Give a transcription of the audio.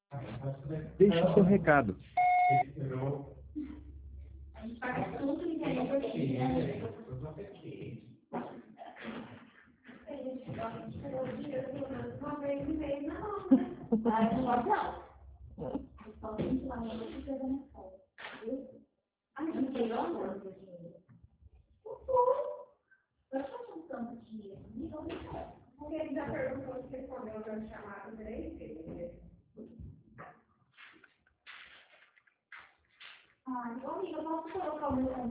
Deixe seu recado. A gente paga tudo e tem uma vez e meio na mão. Ah, eu não gosto não. Só tem que lá na coisa na escola. Ah, mas não tem amor do dinheiro. Eu estou contando dinheiro. Porque ele já perguntou se respondeu já chamado 3 vezes. Ah, amiga, eu posso colocar o meu